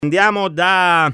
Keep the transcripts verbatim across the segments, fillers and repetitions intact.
Andiamo da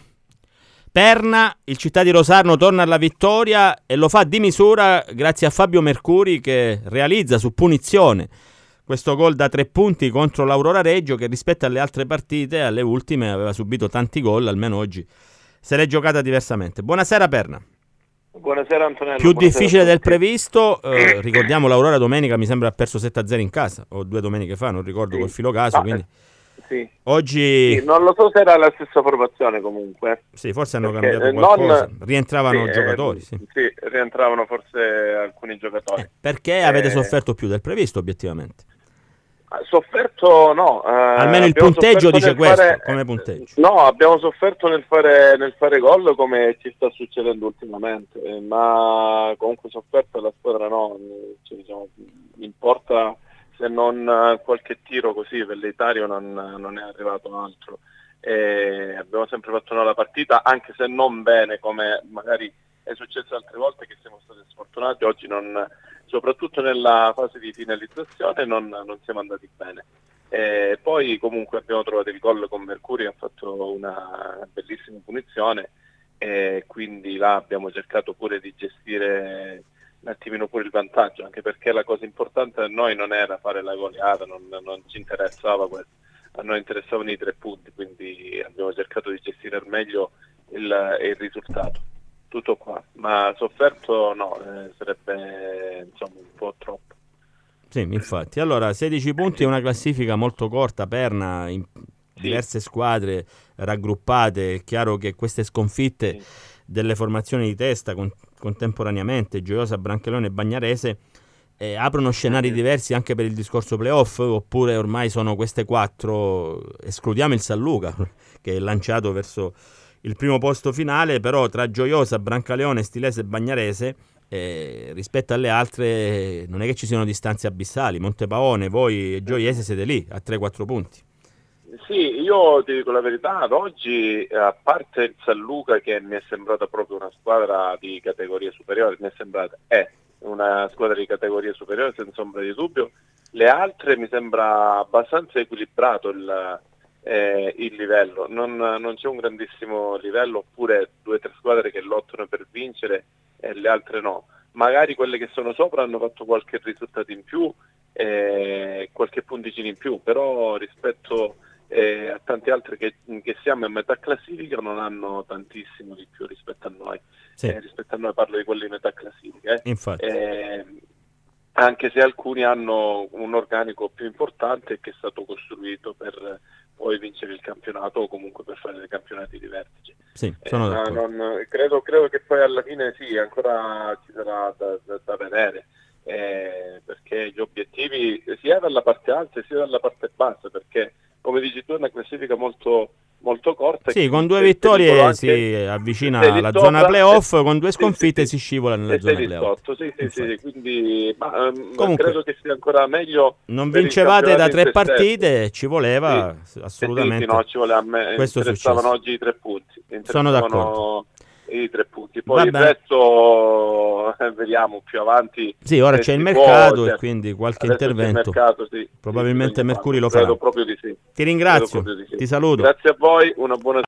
Perna, il Città di Rosarno torna alla vittoria e lo fa di misura grazie a Fabio Mercuri che realizza su punizione questo gol da tre punti contro l'Aurora Reggio, che rispetto alle altre partite, alle ultime, aveva subito tanti gol, almeno oggi se l'è giocata diversamente. Buonasera Perna. Buonasera Antonello. Più Buonasera difficile del previsto, eh, ricordiamo l'Aurora domenica mi sembra ha perso sette a zero in casa, o due domeniche fa, non ricordo, sì, col filo caso, ah, quindi... Sì. Oggi sì, non lo so se era la stessa formazione comunque. Sì, forse hanno Perché cambiato qualcosa. non... Rientravano sì, giocatori. Eh, sì. sì, rientravano forse alcuni giocatori. Eh, perché avete eh... sofferto più del previsto, obiettivamente? Sofferto no. Eh, Almeno il punteggio dice questo, fare... come punteggio. No, abbiamo sofferto nel fare, nel fare gol come ci sta succedendo ultimamente, eh, ma comunque sofferto la squadra no, cioè, diciamo, importa... se non qualche tiro così velleitario non, non è arrivato altro. E abbiamo sempre fatto una partita, anche se non bene, come magari è successo altre volte che siamo stati sfortunati, oggi non, soprattutto nella fase di finalizzazione non, non siamo andati bene. E poi comunque abbiamo trovato il gol con Mercuri, che ha fatto una bellissima punizione e quindi là abbiamo cercato pure di gestire un attimino pure il vantaggio, anche perché la cosa importante a noi non era fare la goleata, non, non ci interessava questo, a noi interessavano i tre punti, quindi abbiamo cercato di gestire al meglio il, il risultato, tutto qua, ma sofferto no, eh, sarebbe insomma un po' troppo. Sì, infatti. Allora, sedici punti è una classifica molto corta, Perna, in diverse sì. squadre raggruppate, è chiaro che queste sconfitte sì. delle formazioni di testa con, contemporaneamente, Gioiosa, Brancaleone e Bagnarese, eh, aprono scenari diversi anche per il discorso playoff, oppure ormai sono queste quattro, escludiamo il San Luca che è lanciato verso il primo posto finale, però tra Gioiosa, Brancaleone, Stilese e Bagnarese eh, rispetto alle altre non è che ci siano distanze abissali. Montepaone, voi e Gioiese siete lì a tre quattro punti. Sì, io ti dico la verità, ad oggi, a parte il San Luca che mi è sembrata proprio una squadra di categoria superiore, mi è sembrata, è una squadra di categoria superiore senza ombra di dubbio, le altre mi sembra abbastanza equilibrato il, eh, il livello, non, non c'è un grandissimo livello, oppure due o tre squadre che lottano per vincere e le altre no. Magari quelle che sono sopra hanno fatto qualche risultato in più, eh, qualche punticino in più, però rispetto... e a tanti altri che, che siamo a metà classifica non hanno tantissimo di più rispetto a noi. Sì. Eh, rispetto a noi parlo di quelli di metà classifica. Eh. Infatti. Eh, anche se alcuni hanno un organico più importante che è stato costruito per poi vincere il campionato o comunque per fare dei campionati di vertice. Sì, sono eh, non, credo, credo che poi alla fine sì, ancora ci sarà da, da, da vedere. Eh, perché gli obiettivi sia dalla parte alta sia dalla parte bassa, perché come dici tu è una classifica molto, molto corta. Sì, con due vittorie si avvicina alla zona playoff, e, con due sconfitte sì, sì, si scivola nella zona playoff. Sotto, sì, sì, sì, quindi ma, comunque, credo che sia ancora meglio. Non vincevate da tre partite, ci voleva sì, assolutamente. Sì, sì, no, ci voleva, a me questo interessavano oggi i tre punti. Sono d'accordo. I tre punti, poi il resto eh, vediamo più avanti. Sì, ora c'è il mercato può, e quindi qualche intervento. Mercato, sì, probabilmente sì, Mercuri lo farlo. farà. Credo proprio di sì. Ti ringrazio, di sì. ti saluto. Grazie a voi, una buona